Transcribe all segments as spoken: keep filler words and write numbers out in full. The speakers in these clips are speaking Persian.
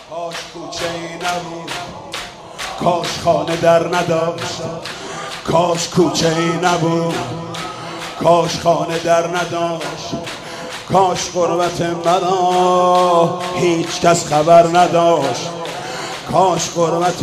کاش کوچه ای نبود، کاش خانه در نداشت، کاش کوچه ای نبود، کاش خانه در نداشت، کاش غربت مرا هیچ کس خبر نداشت، کاش غربت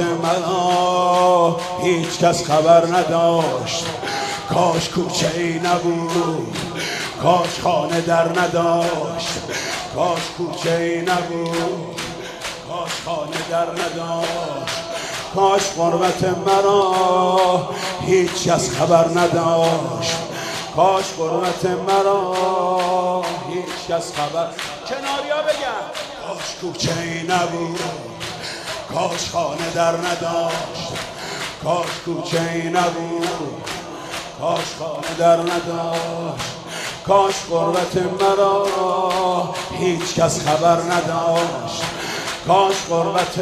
مرا هیچ کس خبر نداشت، کاش کوچه ای نبود، کاش خانه در نداشت، کاش کوچه ای نبود، کاش خانه در نداشت، کاش غربت مرا هیچ کس خبر نداشت، کاش غربت مرا هیچ کس خبر. کناریا بگم کاش کوچه ای نبود، کاش خانه در نداشت، کاش کوچه ای نبود، کاش خانه در نداشت، کاش غربت مرا هیچ کس خبر نداشت، کاش غربت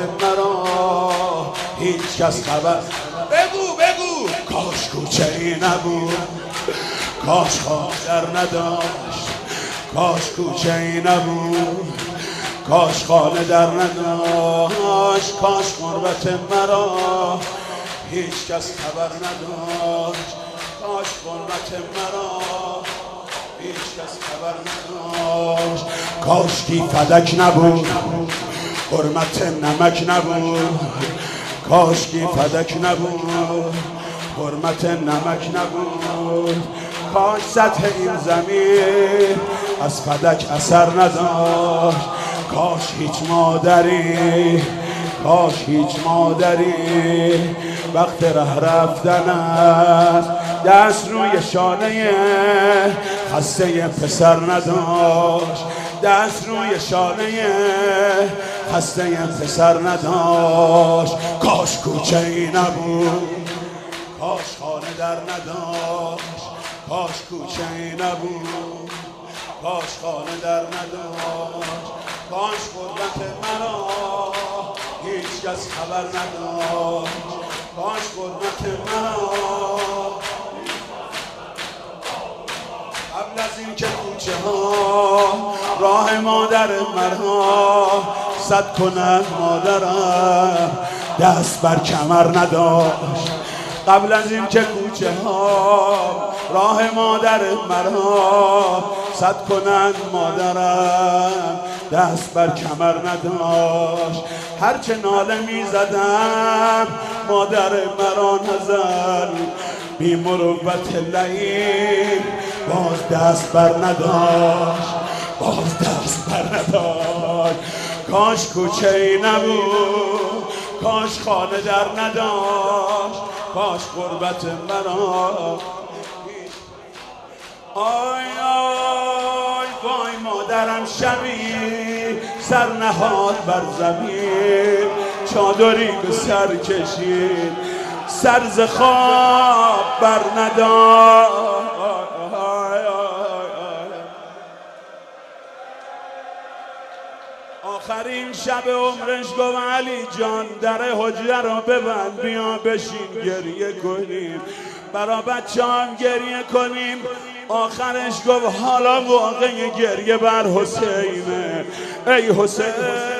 مرا هیچ کس خبر. بگو بگو کاش کوچه ای نبود، کاش خانه در نداشت، کاش کوچه ای نبود، کاش خانه در نداشت، کاش غربت مرا هیچ کس خبر نداشت، کاش غربت مرا هیچ کس خبر نداشت، کاش کی فدک نبود، حرمت نمک نبود، کاش کی فدک نبود، حرمت نمک نبود، کاش سطح این زمین از فدک اثر نداشت، کاش هیچ مادری، کاش هیچ مادری وقت ره رفتن است دست روی شانه خسته پسر نداشت، دست روی شانه خسته پسر نداشت، کاش کوچه ای نبود، کاش خانه در نداشت، کاش کوچه ای نبود، کاش خانه در نداشت، کاش غربت مرا هیچ کس خبر نداشت، کاش غربت مرا قبل از این که کوچه ها راه مادر مرا صد کنند مادرم دست بر کمر نداشت، قبل از این که کوچه ها راه مادر مرا صد کنند مادرم دست بر کمر نداشت، هرچه ناله می زدم مادر مرا نزد، بی مروت لعین باز دست بر نداشت، باز دست بر نداشت، کاش کوچه ای نبود، کاش خانه در نداشت، کاش غربت مرا. آی آی وای مادرم شبی سر نهاد بر زمین، چادری به سر کشید سر ز خواب بر نداشت، آخرین شب عمرش گفت علی جان در حجره رو ببند بیا بشین گریه کنیم، برا بچه هم گریه کنیم. آخرش گفت حالا واقع گریه بر حسینه، ای حسین